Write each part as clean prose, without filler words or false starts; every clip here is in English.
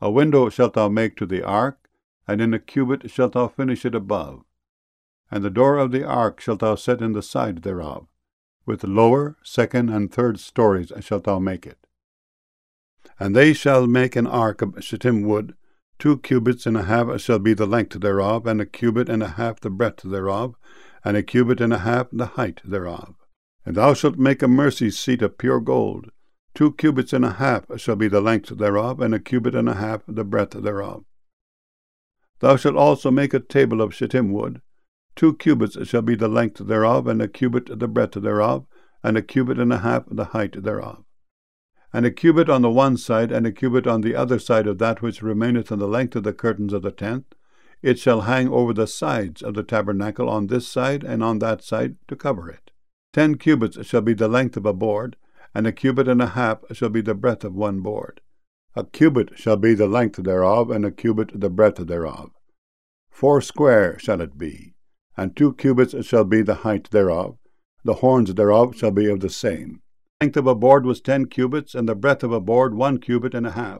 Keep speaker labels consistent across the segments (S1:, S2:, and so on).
S1: A window shalt thou make to the ark, and in a cubit shalt thou finish it above. And the door of the ark shalt thou set in the side thereof. With lower, second, and third stories shalt thou make it. And they shall make an ark of shittim wood. 2 cubits and a half shall be the length thereof, and a cubit and a half the breadth thereof, and a cubit and a half the height thereof. And thou shalt make a mercy seat of pure gold. 2 cubits and a half shall be the length thereof, and a cubit and a half the breadth thereof. Thou shalt also make a table of shittim wood. 2 cubits shall be the length thereof, and a cubit the breadth thereof, and a cubit and a half the height thereof. And a cubit on the one side, and a cubit on the other side of that which remaineth in the length of the curtains of the tent. It shall hang over the sides of the tabernacle on this side and on that side to cover it. 10 cubits shall be the length of a board, and a cubit and a half shall be the breadth of one board. A cubit shall be the length thereof, and a cubit the breadth thereof. 4 square shall it be, and 2 cubits shall be the height thereof. The horns thereof shall be of the same. The length of a board was 10 cubits, and the breadth of a board 1 cubit and a half.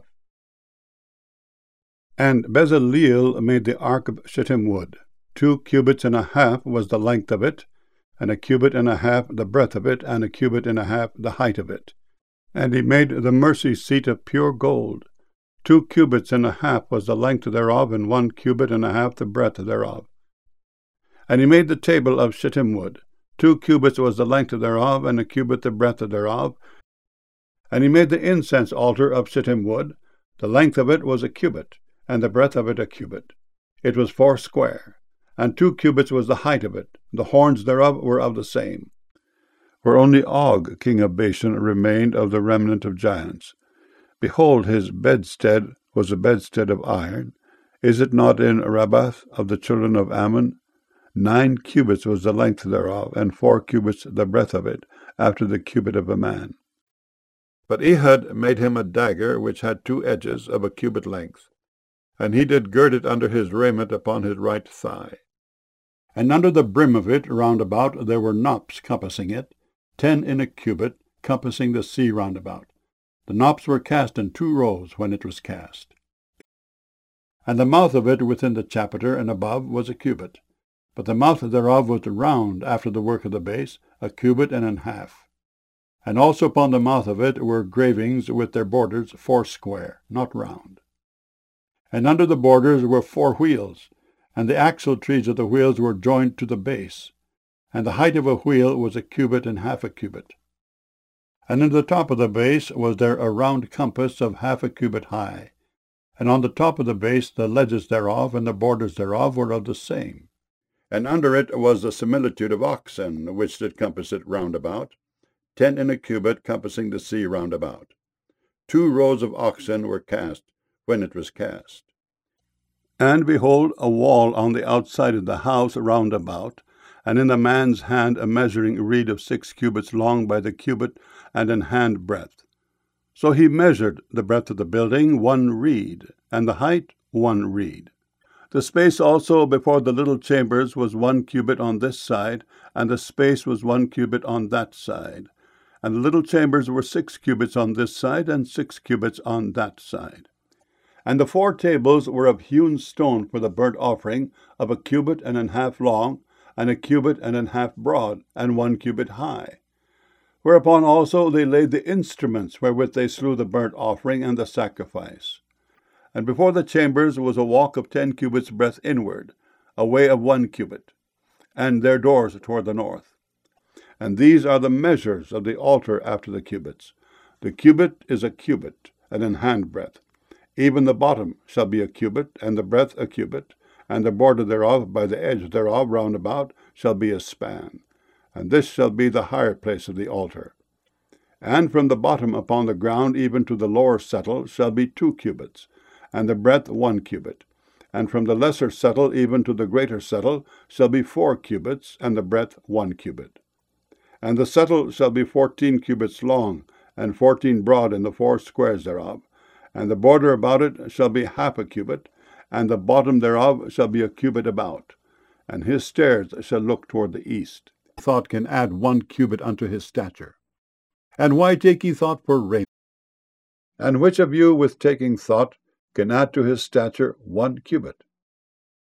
S1: And Bezaleel made the ark of shittim wood. 2 cubits and a half was the length of it, and a cubit and a half the breadth of it, and a cubit and a half the height of it. And he made the mercy seat of pure gold. 2 cubits and a half was the length thereof, and 1 cubit and a half the breadth thereof. And he made the table of shittim wood. 2 cubits was the length thereof, and a cubit the breadth thereof. And he made the incense altar of shittim wood. The length of it was a cubit, and the breadth of it a cubit. It was 4 square, and 2 cubits was the height of it. The horns thereof were of the same. For only Og, king of Bashan, remained of the remnant of giants. Behold, his bedstead was a bedstead of iron. Is it not in Rabbath of the children of Ammon? 9 cubits was the length thereof, and 4 cubits the breadth of it, after the cubit of a man. But Ehud made him a dagger which had 2 edges of a cubit length, and he did gird it under his raiment upon his right thigh. And under the brim of it round about there were knops compassing it, 10 in a cubit, compassing the sea round about. The knops were cast in 2 rows when it was cast. And the mouth of it within the chapiter and above was a cubit, but the mouth thereof was round after the work of the base, a cubit and an half. And also upon the mouth of it were gravings with their borders 4 square, not round. And under the borders were 4 wheels, and the axle trees of the wheels were joined to the base, and the height of a wheel was a cubit and half a cubit. And in the top of the base was there a round compass of half a cubit high, and on the top of the base the ledges thereof and the borders thereof were of the same. And under it was the similitude of oxen, which did compass it round about, 10 in a cubit, compassing the sea round about. 2 rows of oxen were cast when it was cast. And behold, a wall on the outside of the house round about, and in the man's hand a measuring reed of 6 cubits long by the cubit, and an hand breadth. So he measured the breadth of the building 1 reed, and the height 1 reed. The space also before the little chambers was 1 cubit on this side, and the space was 1 cubit on that side. And the little chambers were 6 cubits on this side, and 6 cubits on that side. And the 4 tables were of hewn stone for the burnt offering, of a cubit and an half long, and a cubit and an half broad, and 1 cubit high. Whereupon also they laid the instruments wherewith they slew the burnt offering and the sacrifice. And before the chambers was a walk of 10 cubits breadth inward, a way of 1 cubit, and their doors toward the north. And these are the measures of the altar after the cubits. The cubit is a cubit, and an hand breadth. Even the bottom shall be a cubit, and the breadth a cubit, and the border thereof by the edge thereof round about shall be a span. And this shall be the higher place of the altar. And from the bottom upon the ground even to the lower settle shall be 2 cubits, and the breadth 1 cubit. And from the lesser settle even to the greater settle shall be 4 cubits, and the breadth 1 cubit. And the settle shall be 14 cubits long, and 14 broad in the 4 squares thereof. And the border about it shall be half a cubit, and the bottom thereof shall be a cubit about. And his stairs shall look toward the east. Thought can add 1 cubit unto his stature. And why take ye thought for raiment? And which of you with taking thought can add to his stature 1 cubit.